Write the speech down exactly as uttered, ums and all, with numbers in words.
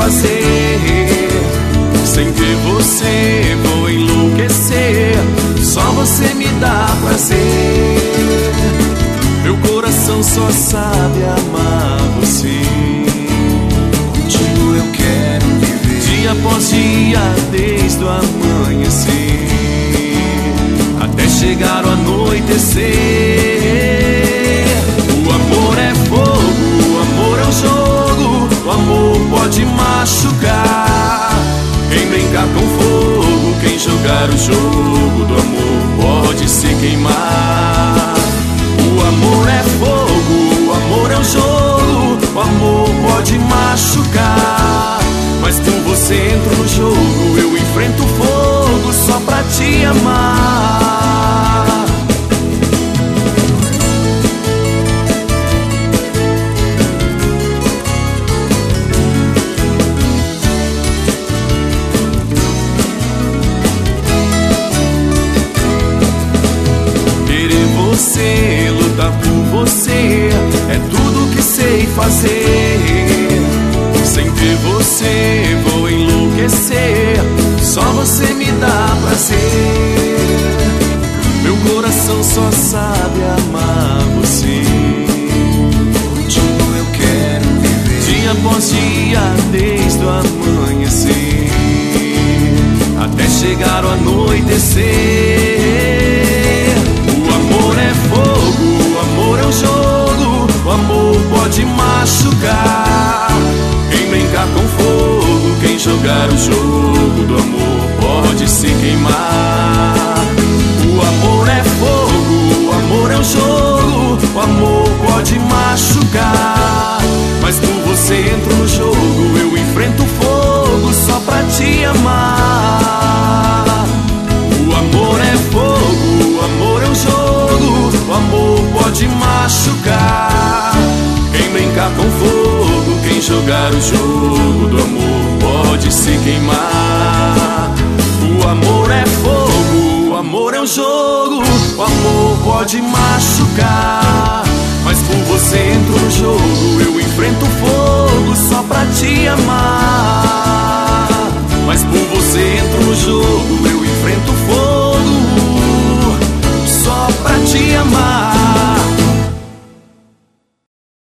fazer. Sem ver você vou enlouquecer, só você me dá prazer. Meu coração só sabe amar você. Contigo eu quero viver, dia após dia, desde o amanhecer até chegar o anoitecer. O amor é fogo, o amor é um jogo, o amor pode machucar. Quem brincar com fogo, quem jogar o jogo do amor pode se queimar. O amor é fogo, o amor é um jogo, o amor pode machucar. Mas com você entro no jogo, eu enfrento o fogo só pra te amar. Querer você, lutar por você, é tudo que sei fazer. Sem ter você vou enlouquecer, só você me dá prazer. Meu coração só sabe amar você. contigo eu quero viver, Dia após dia, desde o amanhecer até chegar o anoitecer. O amor é fogo, o amor é um jogo, o amor pode machucar. Quem brincar com fogo, quem jogar o jogo do amor pode se queimar. O amor é fogo, o amor é um jogo, o amor pode machucar. Mas com você entro no jogo, eu enfrento o fogo só pra te amar. O amor é fogo, o amor é um jogo, o amor pode machucar. Quem brincar com fogo, quem jogar o jogo do amor pode se queimar. O amor é fogo, o amor é um jogo, o amor pode machucar. Mas com você entro no jogo, eu enfrento o fogo só pra te amar.